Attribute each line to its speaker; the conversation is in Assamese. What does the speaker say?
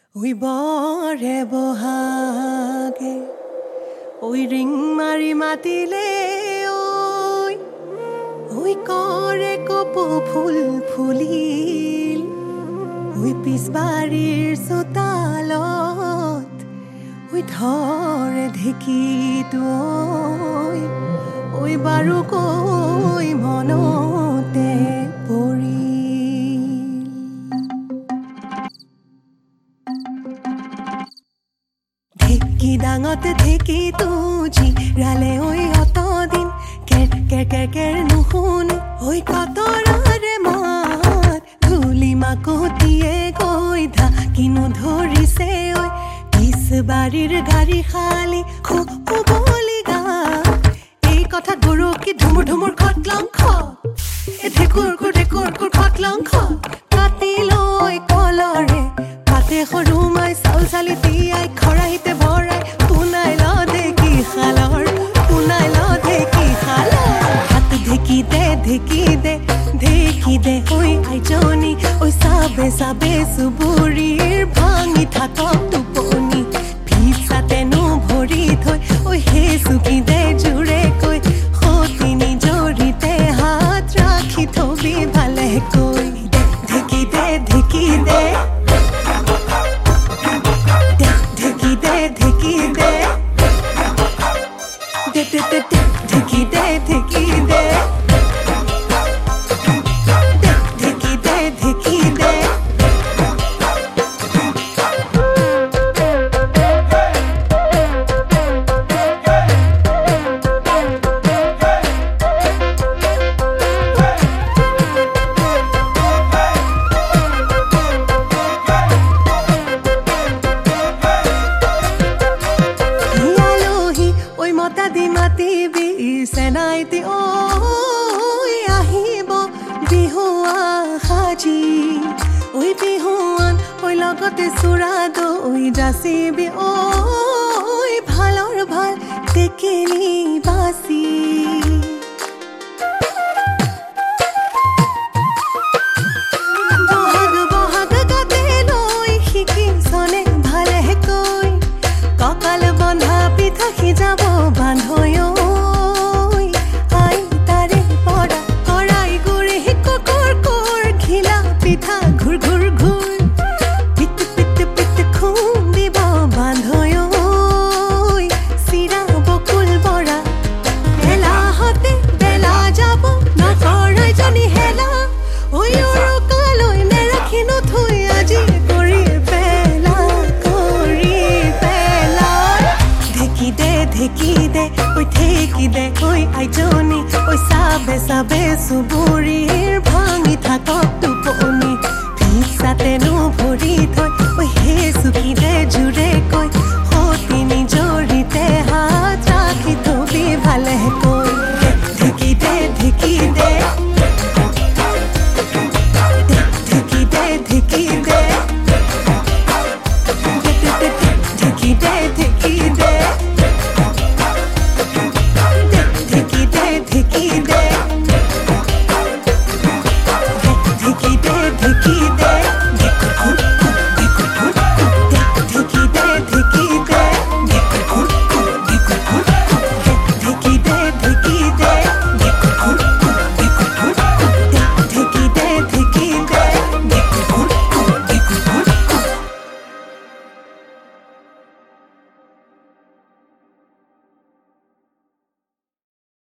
Speaker 1: ওই বরে বহাগে ওই রিং মারি মাতিলে ওই করে কপো ফুল ফুলিল ওই পিছবাড়িৰ চোতালত ওই ধৰে ঢেঁকীটো ওই বাৰু কৈ মনতে পৰি ঢেঁকী ডাঙতে ঢেঁকী তুজি ৰালে ঐ অতদিন কেৰ কেৰ কেৰ কেৰ নুশুনে ঐ কতৰাৰে মাত ধূলি মাকতিয়ে গৈ ঢাকিনো ধৰিছে ঐ পিছবাড়িৰ গাড়ী খালি খুবলি গা এই কথা গৰকি ধুমুৰ ধুমুৰ খটলং খ ঢেকুৰ খুৰ খটলং খ কাটি লৈ কলৰে পাতে সৰু মাই চাউল চালি তিয়াই খৰাহিতে ভৰাই পুনাই ল ঢেঁকী শালৰ হাত ঢেঁকী দে ঐ আইজনী ঐ চাবে চুবুৰীৰ ভাঙি থাকক টোপনি ভিজাতেনো ভৰি থৈ ঐ সেই চুকি দে জোৰে কৈ সতিনী জৰিতে হাত ৰাখি থবি ভালে কৈ ঢেঁকী দে ঢেঁকী দে সেনাইতি আহিব বিহুৱা সাজি বিহুৱান লগতে চূড়া দৈ যাচিবি ভালৰ ভাল টেকেলি বাচি বহাগ গাতে লৈ শিকিছনে ভালে কৈ কঁকাল বন্ধা পিঠা সিজাব বান্ধৈ ঢেঁকী দে ঐ আইজনী ঐ চাবে চুবুৰী